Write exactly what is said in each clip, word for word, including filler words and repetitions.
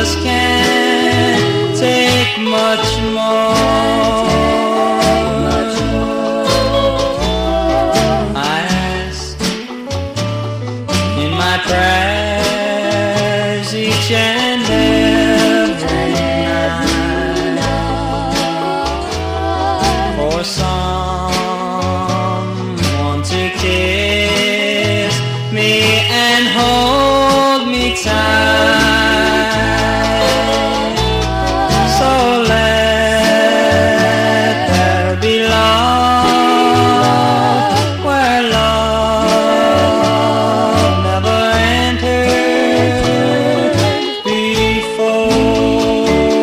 just can't take much more. I ask in my prayers each and every night for someone to kiss me and hold me tight. So let there be love where love never entered before.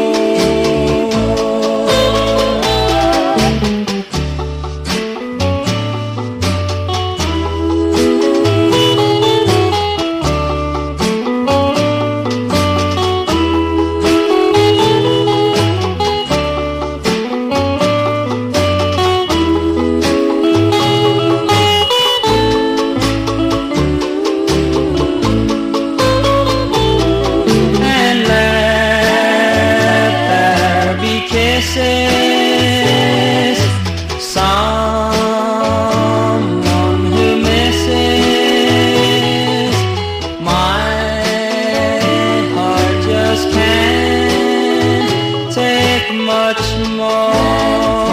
Kisses someone who misses. My heart just can't take much more.